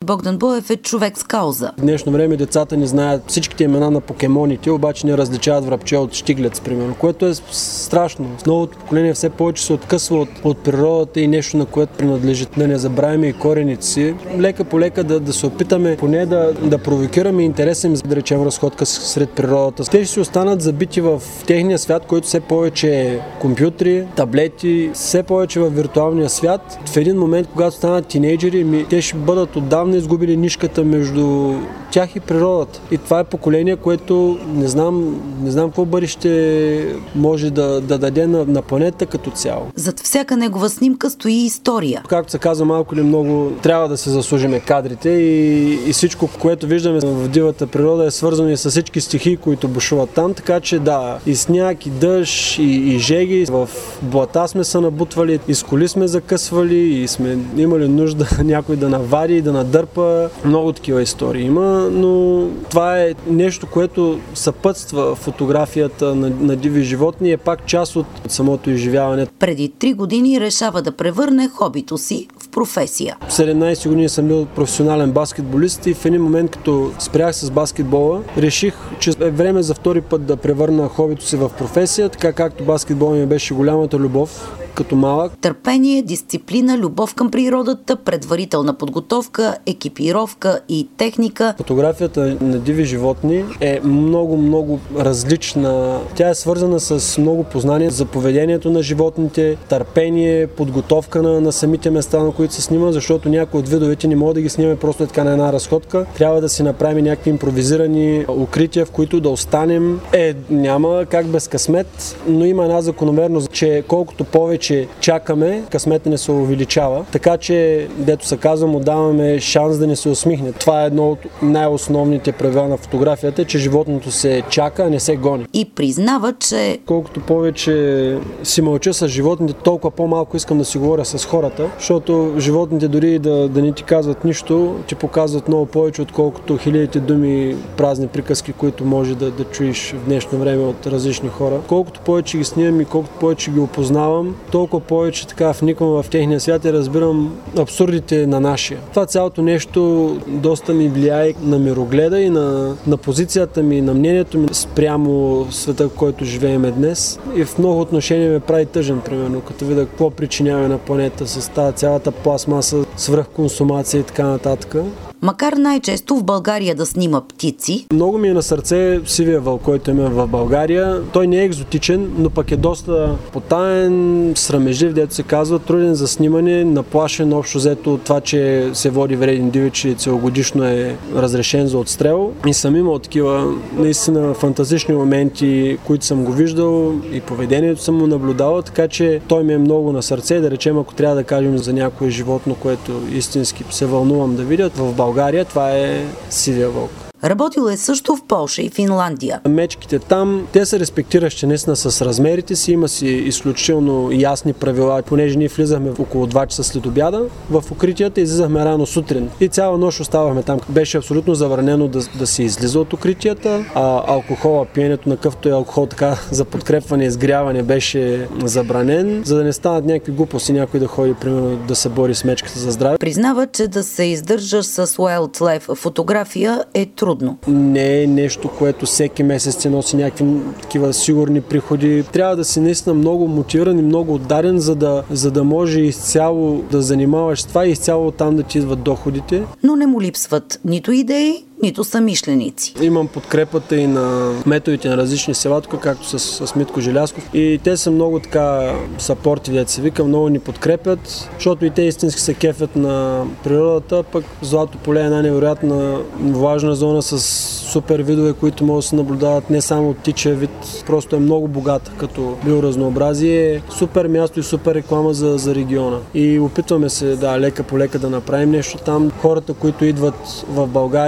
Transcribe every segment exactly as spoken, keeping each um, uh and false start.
Богдан Боев е човек с кауза. В днешно време децата не знаят всичките имена на покемоните, обаче не различават врабче от щиглец, примерно, което е страшно. С новото поколение все повече се откъсва от, от природата и нещо, на което принадлежи. Да не забравяме и корените си. Лека по лека да, да се опитаме поне да, да провокираме интереса им, да речем, разходка сред природата. Те ще си останат забити в техния свят, който все повече е компютри, таблети, все повече в виртуалния свят. В един момент, когато станат тинейджери, ми, те ще бъдат отдавна изгубили нишката между тях и природата. И това е поколение, което не знам, не знам какво бъдеще може да, да даде на, на планета като цяло. Зад всяка негова снимка стои история. Както се казва, малко ли много трябва да се заслужиме кадрите и, и всичко, което виждаме в дивата природа е свързано и с всички стихии, които бушуват там, така че да, и сняг, и дъжд, и, и жеги. В блата сме се набутвали, и с коли сме закъсвали, и сме имали нужда някой да навади и да надърпа. Много такива истории има, но това е нещо, което съпътства фотографията на, на диви животни и е пак част от самото изживяване. Преди три години решава да превърне хобито си в професия. В седемнайсет години съм бил професионален баскетболист и в един момент, като спрях с баскетбола, реших, че е време за втори път да превърна хобито си в професия, така както баскетбол ми беше голямата любов като малък. Търпение, дисциплина, любов към природата, предварителна подготовка, екипировка и техника. Фотографията на диви животни е много, много различна. Тя е свързана с много познания за поведението на животните, търпение, подготовка на, на самите места, на които се снима, защото някои от видовете не могат да ги снимаме просто така на една разходка. Трябва да си направим някакви импровизирани укрития, в които да останем. Е, няма как без късмет, но има една закономерност, че колкото повече чакаме, късмета не се увеличава. Така че, дето се казва, му даваме шанс да не се усмихне. Това е едно от най-основните правила на фотографията, че животното се чака, а не се гони. И признава, че колкото повече си мълча с животните, толкова по-малко искам да си говоря с хората, защото животните дори да, да не ти казват нищо, ти показват много повече, отколкото хилядите думи, празни приказки, които може да, да чуеш в днешно време от различни хора. Колкото повече ги снимам и колкото повече ги опознавам, толкова повече така вниквам в техния свят и разбирам абсурдите на нашия. Това цялото нещо доста ми влияе на мирогледа и на, на позицията ми, на мнението ми спрямо света, в който живеем днес. И в много отношения ме прави тъжен, примерно, като видя какво причиняваме на планета с тази цялата пластмаса, свръхконсумация и така нататък. Макар най-често в България да снима птици. Много ми е на сърце сивия вълк, който има в България. Той не е екзотичен, но пък е доста потаен, срамежлив, дето се казва, труден за снимане, наплашен общо взето от това, че се води вреден дивеч и целогодишно е разрешен за отстрел. И съм имал такива наистина фантастични моменти, които съм го виждал и поведението съм му наблюдавал, така че той ми е много на сърце. Да речем, ако трябва да кажем за някое животно, което истински се вълнувам да видят в България, България, това е сивия вълк. Работил е също в Полша и Финландия. Мечките там, те са респектиращи наистина с размерите си, има си изключително ясни правила, понеже ние влизахме в около два часа след обяда в укритията и излизахме рано сутрин. И цяла нощ оставахме там. Беше абсолютно забранено да, да се излиза от укритията, а алкохола, пиенето на къвто е алкохол така за подкрепване и изгряване беше забранен, за да не станат някакви глупости, някой да ходи примерно да се бори с мечката за здраве. Признава, че да се издържаш с wildlife фотография е трудно. Не е нещо, което всеки месец ти носи някакви такива сигурни приходи. Трябва да си наистина много мотивиран и много отдаден, за да, за да може изцяло да занимаваш с това и изцяло там да ти идват доходите. Но не му липсват нито идеи, нито самишленици. Имам подкрепата и на методите на различни села, както с, с Митко Желязков. И те са много така сапорти, дето се вика, много ни подкрепят, защото и те истински се кефят на природата, пък Злато поле е една невероятна влажна зона с супер видове, които могат да се наблюдават не само от птичия вид, просто е много богата като биоразнообразие. Супер място и супер реклама за, за региона. И опитваме се да лека по лека да направим нещо там. Хората, които идват в България,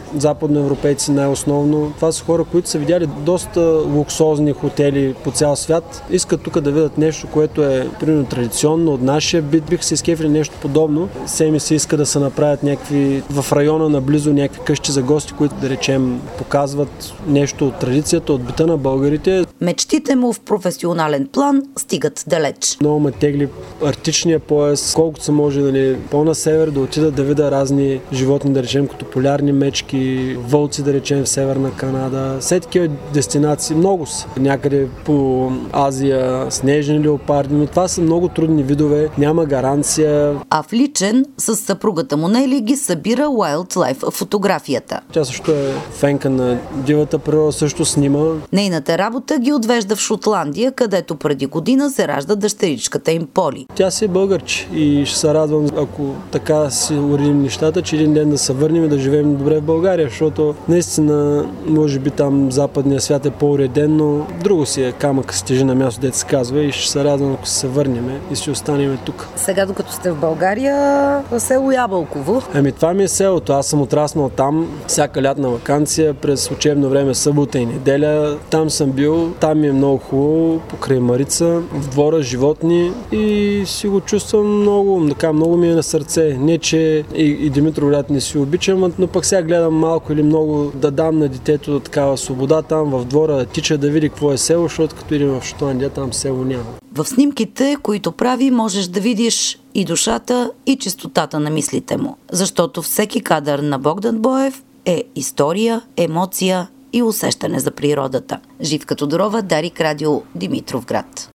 западноевропейци най-основно. Това са хора, които са видяли доста луксозни хотели по цял свят. Искат тук да видят нещо, което е примерно традиционно от нашия бит. Бих се изкефили нещо подобно. Все ми се иска да се направят някакви в района наблизо някакви къщи за гости, които да речем показват нещо от традицията, от бита на българите. Мечтите му в професионален план стигат далеч. Много ме тегли арктичния пояс, колкото се може, нали, по-на север да отида да видя разни животни, да речем като полярни мечки, вълци, да речем в Северна Канада. Все такива дестинации много са. Някъде по Азия снежни леопарди, но това са много трудни видове, няма гаранция. А в личен с съпругата му Нели ги събира Wildlife фотографията. Тя също е фенка на дивата природа, също снима. Нейната работа ги отвежда в Шотландия, където преди година се ражда дъщеричката им Поли. Тя си е българче и ще се радвам, ако така си уредим нещата, че един ден да се върнем и да живеем добре в България, защото наистина може би там западния свят е по-уреден, но друго си е камък с тежи на място, дето се казва, и ще се радвам, ако се върнем и ще останем тук. Сега, докато сте в България, в село Ябълково. Ами това ми е селото. Аз съм отраснал там всяка лятна ваканция през учебно време, събота и неделя. Там съм бил, там ми е много хубаво, покрай Марица, в двора животни и си го чувствам много, така много ми е на сърце. Не, че и, и Димитровград не си обичам, но пък сега гледам малко или много да дам на детето такава свобода там в двора, да тича да види какво е село, защото като идем в Шотландия, там село няма. В снимките, които прави, можеш да видиш и душата, и чистотата на мислите му. Защото всеки кадър на Богдан Боев е история, емоция и усещане за природата. Живка Тодорова, Дарик Радио, Димитровград.